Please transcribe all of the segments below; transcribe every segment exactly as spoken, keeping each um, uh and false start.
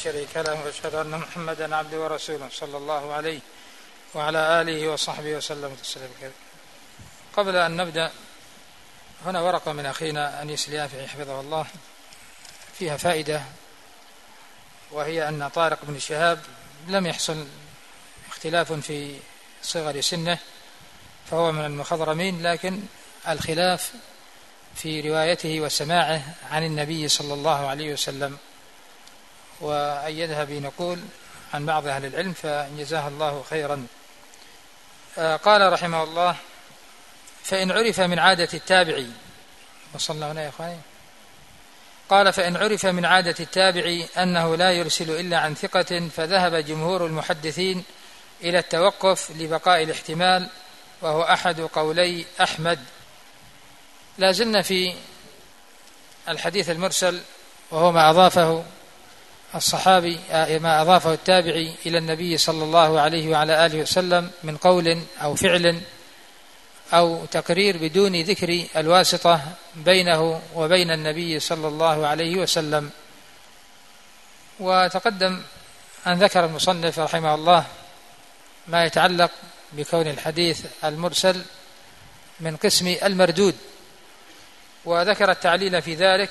شريك له، وأشهد أن محمدا عبده ورسوله صلى الله عليه وعلى آله وصحبه وسلم تسليما كثيرا. قبل أن نبدأ، هنا ورقة من أخينا أنيس اليافعي حفظه الله فيها فائدة، وهي أن طارق بن شهاب لم يحصل اختلاف في صغر سنه، فهو من المخضرمين، لكن الخلاف في روايته وسماعه عن النبي صلى الله عليه وسلم، وأيدها بنقول عن بعض أهل العلم، فجزاه الله خيرا. قال رحمه الله: فإن عرف من عادة التابعي، وصلنا هنا يا أخواني، قال: فإن عرف من عادة التابعي أنه لا يرسل إلا عن ثقة، فذهب جمهور المحدثين إلى التوقف لبقاء الاحتمال، وهو أحد قولي أحمد. لا زلنا في الحديث المرسل، وهو ما أضافه الصحابي ما أضافه التابعي إلى النبي صلى الله عليه وعلى آله وسلم من قول أو فعل أو تقرير بدون ذكر الواسطة بينه وبين النبي صلى الله عليه وسلم. وتقدم أن ذكر المصنف رحمه الله ما يتعلق بكون الحديث المرسل من قسم المردود، وذكر التعليل في ذلك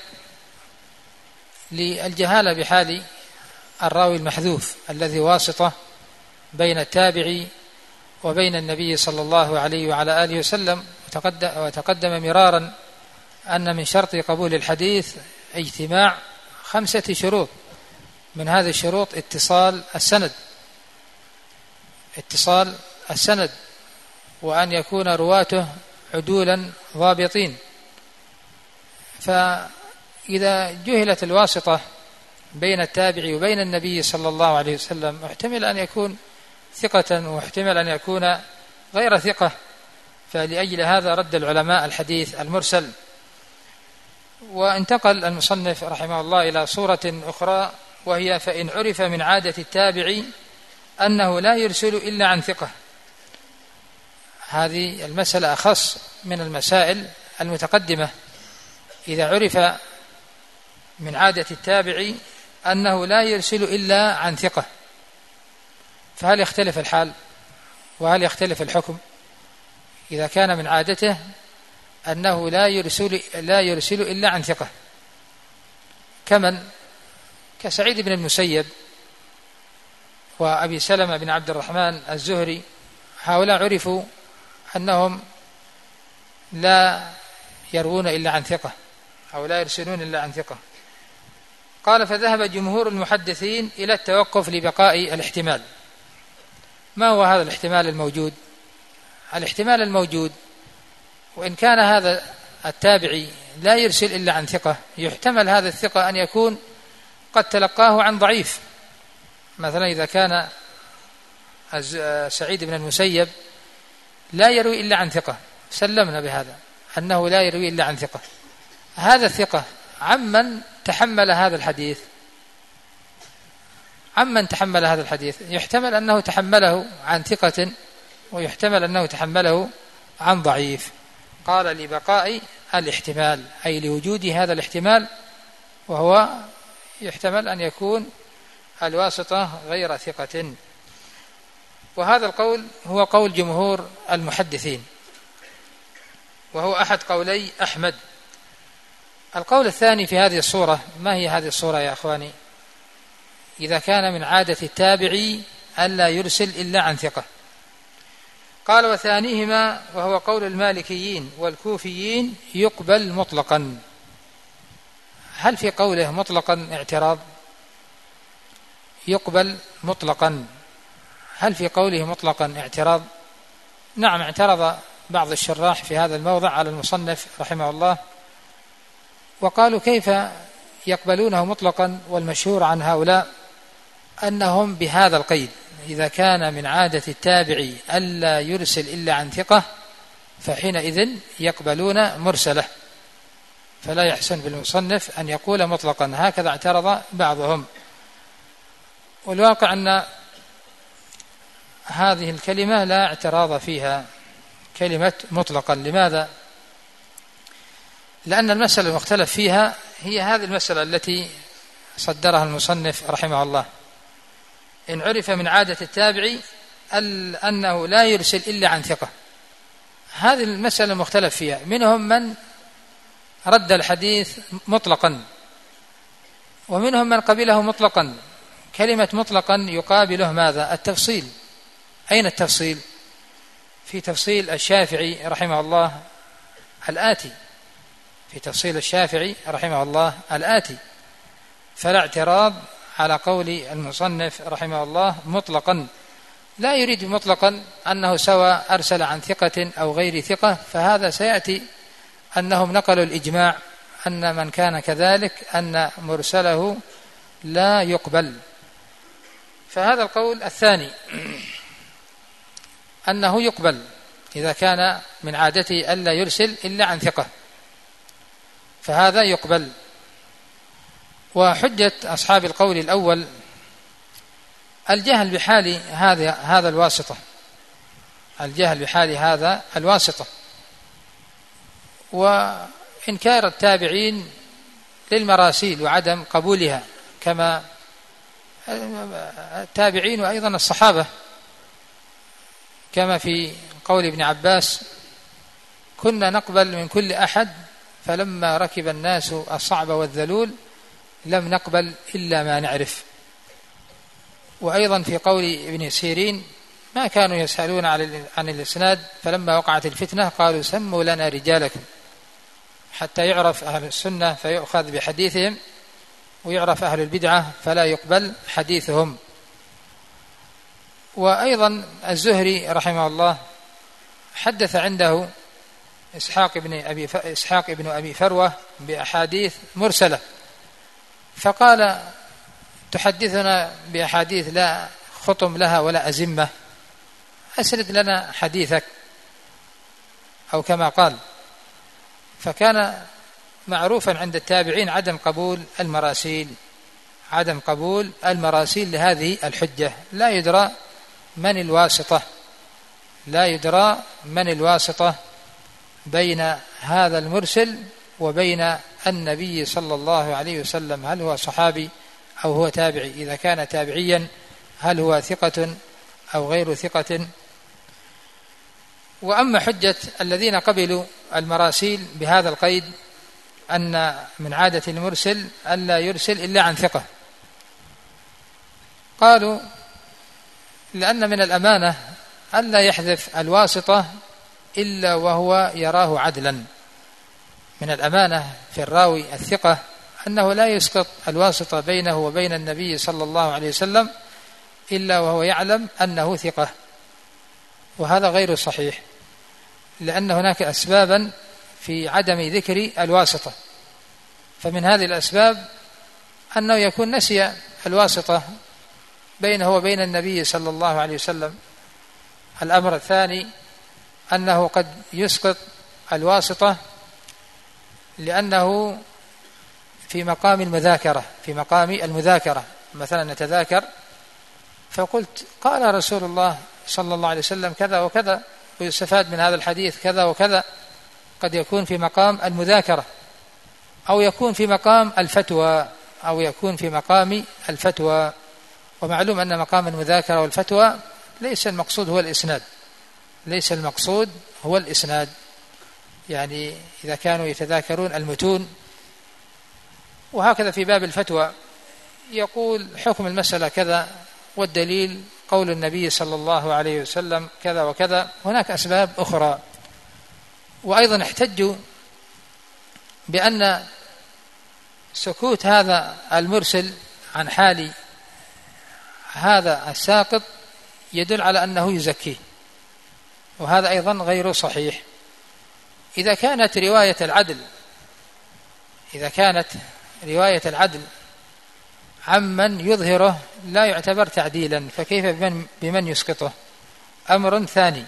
للجهالة بحال الراوي المحذوف الذي واسطة بين التابعي وبين النبي صلى الله عليه وعلى آله وسلم. وتقدم مرارا أن من شرط قبول الحديث اجتماع خمسة شروط، من هذه الشروط اتصال السند اتصال السند وأن يكون رواته عدولا ضابطين. فإذا جهلت الواسطة بين التابعي وبين النبي صلى الله عليه وسلم، احتمل أن يكون ثقة واحتمل أن يكون غير ثقة، فلأجل هذا رد العلماء الحديث المرسل. وانتقل المصنف رحمه الله إلى صورة أخرى، وهي: فإن عرف من عادة التابعي أنه لا يرسل إلا عن ثقة. هذه المسألة أخص من المسائل المتقدمة. إذا عرف من عادة التابعي أنه لا يرسل إلا عن ثقة، فهل يختلف الحال وهل يختلف الحكم؟ إذا كان من عادته أنه لا يرسل لا يرسل إلا عن ثقة، كمن كسعيد بن المسيب وأبي سلمة بن عبد الرحمن الزهري، هؤلاء عرفوا أنهم لا يروون إلا عن ثقة أو لا يرسلون إلا عن ثقة. قال: فذهب جمهور المحدثين إلى التوقف لبقاء الاحتمال. ما هو هذا الاحتمال الموجود؟ الاحتمال الموجود، وإن كان هذا التابعي لا يرسل إلا عن ثقة، يحتمل هذا الثقة أن يكون قد تلقاه عن ضعيف. مثلا إذا كان سعيد بن المسيب لا يروي إلا عن ثقة، سلمنا بهذا أنه لا يروي إلا عن ثقة، هذا الثقة عمن تحمل هذا الحديث عمن تحمل هذا الحديث يحتمل أنه تحمله عن ثقة، ويحتمل أنه تحمله عن ضعيف. قال: لبقاء الاحتمال، أي لوجود هذا الاحتمال، وهو يحتمل أن يكون الواسطة غير ثقة. وهذا القول هو قول جمهور المحدثين، وهو أحد قولي أحمد. القول الثاني في هذه الصورة، ما هي هذه الصورة يا أخواني؟ إذا كان من عادة التابعي ألا يرسل إلا عن ثقة. قال: وثانيهما، وهو قول المالكيين والكوفيين، يقبل مطلقا. هل في قوله مطلقا اعتراض؟ يقبل مطلقا، هل في قوله مطلقا اعتراض؟ نعم، اعترض بعض الشراح في هذا الموضع على المصنف رحمه الله، وقالوا: كيف يقبلونه مطلقا؟ والمشهور عن هؤلاء أنهم بهذا القيد: إذا كان من عادة التابعي ألا يرسل إلا عن ثقة، فحينئذ يقبلون مرسله، فلا يحسن بالمصنف أن يقول مطلقا. هكذا اعترض بعضهم. والواقع أن هذه الكلمة لا اعتراض فيها، كلمة مطلقا. لماذا؟ لأن المسألة المختلف فيها هي هذه المسألة التي صدرها المصنف رحمه الله. إن عرف من عادة التابعي أنه لا يرسل إلا عن ثقة. هذه المسألة مختلف فيها، منهم من رد الحديث مطلقا ومنهم من قبله مطلقا. كلمة مطلقا يقابله ماذا؟ التفصيل. أين التفصيل؟ في تفصيل الشافعي رحمه الله الآتي في تفصيل الشافعي رحمه الله الآتي فلا اعتراض على قول المصنف رحمه الله مطلقا. لا يريد مطلقا أنه سواء أرسل عن ثقة أو غير ثقة، فهذا سيأتي أنهم نقلوا الإجماع أن من كان كذلك أن مرسله لا يقبل. فهذا القول الثاني أنه يقبل إذا كان من عادته ألا يرسل إلا عن ثقة، فهذا يقبل. وحجة أصحاب القول الأول الجهل بحال هذا هذا الواسطة الجهل بحال هذا الواسطة وإنكار التابعين للمراسيل وعدم قبولها، كما التابعين وأيضا الصحابة، كما في قول ابن عباس: كنا نقبل من كل أحد فلما ركب الناس الصعب والذلول لم نقبل إلا ما نعرف. وأيضا في قول ابن سيرين: ما كانوا يسألون عن الإسناد فلما وقعت الفتنة قالوا سموا لنا رجالكم، حتى يعرف أهل السنة فيؤخذ بحديثهم ويعرف أهل البدعة فلا يقبل حديثهم. وأيضا الزهري رحمه الله حدث عنده إسحاق بن أبي إسحاق بن أبي فروة بأحاديث مرسلة، فقال: تحدثنا بأحاديث لا خطم لها ولا أزمة، أسرد لنا حديثك، أو كما قال. فكان معروفا عند التابعين عدم قبول المراسيل عدم قبول المراسيل لهذه الحجة. لا يدرى من الواسطة لا يدرى من الواسطة بين هذا المرسل وبين النبي صلى الله عليه وسلم، هل هو صحابي أو هو تابعي؟ إذا كان تابعيا هل هو ثقة أو غير ثقة؟ وأما حجة الذين قبلوا المراسيل بهذا القيد أن من عادة المرسل ألا يرسل إلا عن ثقة، قالوا: لأن من الأمانة ألا يحذف الواسطة إلا وهو يراه عدلا. من الأمانة في الراوي الثقة أنه لا يسقط الواسطة بينه وبين النبي صلى الله عليه وسلم إلا وهو يعلم أنه ثقة، وهذا غير صحيح، لأن هناك أسبابا في عدم ذكر الواسطة. فمن هذه الأسباب أنه يكون نسي الواسطة بينه وبين النبي صلى الله عليه وسلم. الأمر الثاني أنه قد يسقط الواسطة لأنه في مقام المذاكرة في مقام المذاكرة مثلا نتذاكر فقلت: قال رسول الله صلى الله عليه وسلم كذا وكذا، ويستفاد من هذا الحديث كذا وكذا. قد يكون في مقام المذاكرة أو يكون في مقام الفتوى أو يكون في مقام الفتوى ومعلوم أن مقام المذاكرة والفتوى ليس المقصود هو الإسناد ليس المقصود هو الإسناد يعني إذا كانوا يتذاكرون المتون. وهكذا في باب الفتوى يقول: حكم المسألة كذا والدليل قول النبي صلى الله عليه وسلم كذا وكذا. هناك أسباب أخرى. وأيضا احتجوا بأن سكوت هذا المرسل عن حال هذا الساقط يدل على أنه يزكيه، وهذا أيضا غير صحيح. إذا كانت رواية العدل إذا كانت رواية العدل عمن يظهره لا يعتبر تعديلا، فكيف بمن, بمن يسقطه؟ أمر ثاني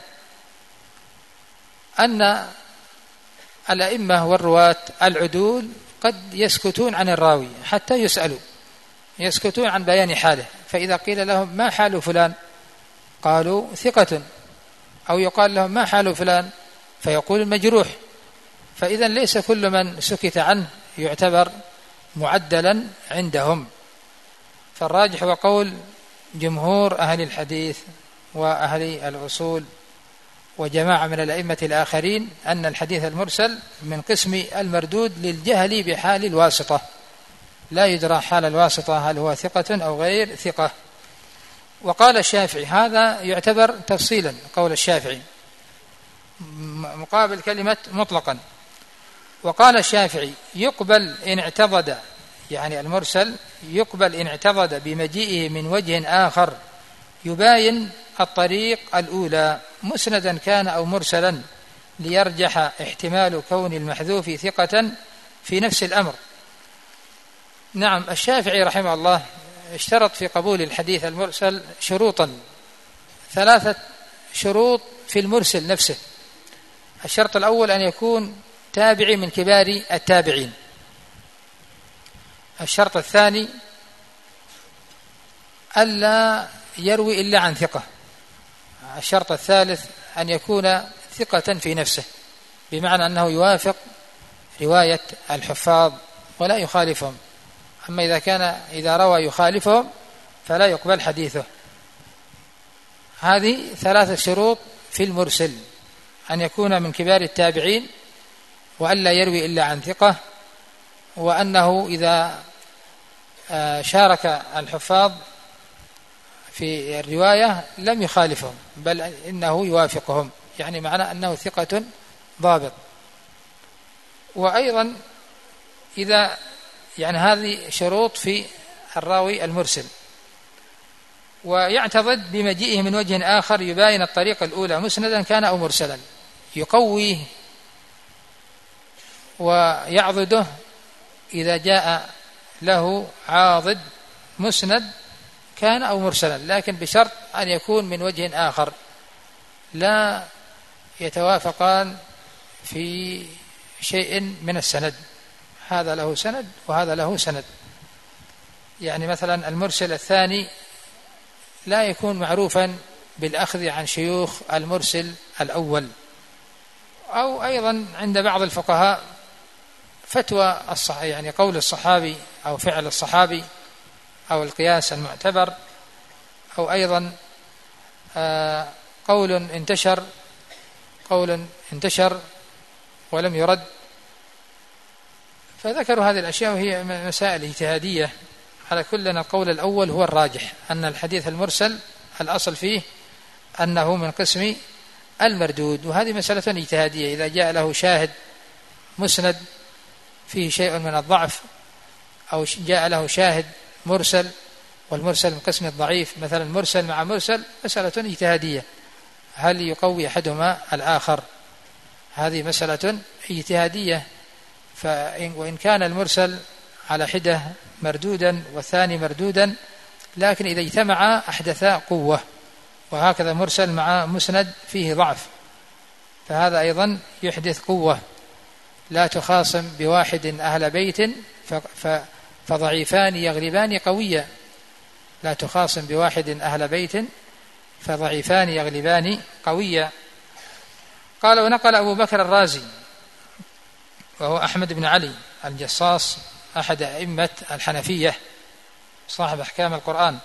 أن الأئمة والرواة العدول قد يسكتون عن الراوي حتى يسألوا، يسكتون عن بيان حاله. فإذا قيل لهم: ما حال فلان؟ قالوا: ثقة. أو يقال لهم: ما حال فلان؟ فيقول: المجروح. فإذا ليس كل من سكت عنه يعتبر معدلا عندهم. فالراجح هو قول جمهور أهل الحديث وأهل الأصول وجماعة من الأئمة الآخرين أن الحديث المرسل من قسم المردود للجهل بحال الواسطة، لا يدرى حال الواسطة هل هو ثقة أو غير ثقة. وقال الشافعي، هذا يعتبر تفصيلا قول الشافعي مقابل كلمة مطلقا، وقال الشافعي يقبل إن اعتضد، يعني المرسل يقبل إن اعتضد بمجيئه من وجه آخر يباين الطريق الأولى مسندا كان أو مرسلا ليرجح احتمال كون المحذوف ثقة في نفس الأمر. نعم، الشافعي رحمه الله اشترط في قبول الحديث المرسل شروطا، ثلاثة شروط في المرسل نفسه. الشرط الأول أن يكون تابعي من كبار التابعين. الشرط الثاني ألا يروي إلا عن ثقة. الشرط الثالث أن يكون ثقة في نفسه، بمعنى أنه يوافق رواية الحفاظ ولا يخالفهم. أما إذا كان إذا روى يخالفهم فلا يقبل حديثه. هذه ثلاثة شروط في المرسل: أن يكون من كبار التابعين، وألا يروي إلا عن ثقة، وأنه إذا شارك الحفاظ في الرواية لم يخالفهم بل إنه يوافقهم، يعني معنى أنه ثقة ضابط. وأيضا إذا يعني هذه شروط في الراوي المرسل. ويعتضد بمجيئه من وجه آخر يباين الطريقة الأولى مسندا كان أو مرسلا، يقويه ويعضده إذا جاء له عاضد مسند كان أو مرسلا، لكن بشرط أن يكون من وجه آخر لا يتوافقان في شيء من السند، هذا له سند وهذا له سند. يعني مثلا المرسل الثاني لا يكون معروفا بالأخذ عن شيوخ المرسل الأول. أو أيضا عند بعض الفقهاء فتوى الصح يعني قول الصحابي أو فعل الصحابي أو القياس المعتبر، أو أيضا قول انتشر قول انتشر ولم يرد. فذكروا هذه الأشياء وهي مسائل اجتهادية. على كل القول الأول هو الراجح، أن الحديث المرسل الأصل فيه أنه من قسم المردود، وهذه مسألة اجتهادية. إذا جاء له شاهد مسند فيه شيء من الضعف، أو جاء له شاهد مرسل والمرسل من قسم الضعيف، مثلا مرسل مع مرسل، مسألة اجتهادية، هل يقوي أحدهما الآخر؟ هذه مسألة اجتهادية. فإن وإن كان المرسل على حدة مردودا والثاني مردودا، لكن إذا اجتمعا أحدثا قوة، وهكذا مرسل مع مسند فيه ضعف، فهذا أيضا يحدث قوة. لا تخاصم بواحد أهل بيت فضعيفان يغلبان قويا، لا تخاصم بواحد أهل بيت فضعيفان يغلبان قويا. قال: ونقل أبو بكر الرازي وهو أحمد بن علي الجصاص أحد أئمة الحنفية صاحب أحكام القرآن،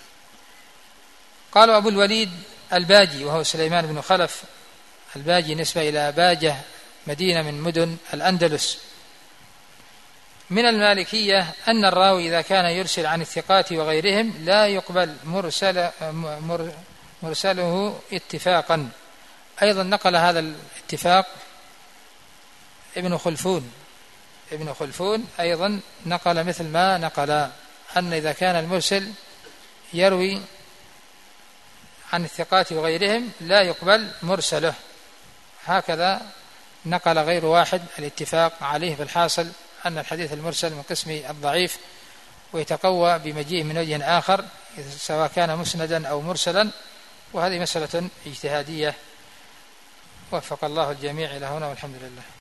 قالوا أبو الوليد الباجي وهو سليمان بن خلف الباجي نسبة إلى باجة مدينة من مدن الأندلس، من المالكية أن الراوي إذا كان يرسل عن الثقات وغيرهم لا يقبل مرسل مرسله اتفاقا. أيضا نقل هذا الاتفاق ابن خلفون ابن خلفون أيضا نقل مثل ما نقل، أن إذا كان المرسل يروي عن الثقات وغيرهم لا يقبل مرسله. هكذا نقل غير واحد الاتفاق عليه. في الحاصل أن الحديث المرسل من قسم الضعيف، ويتقوى بمجيء من وجه آخر سواء كان مسندا أو مرسلا، وهذه مسألة اجتهادية. وفق الله الجميع إلى هنا، والحمد لله.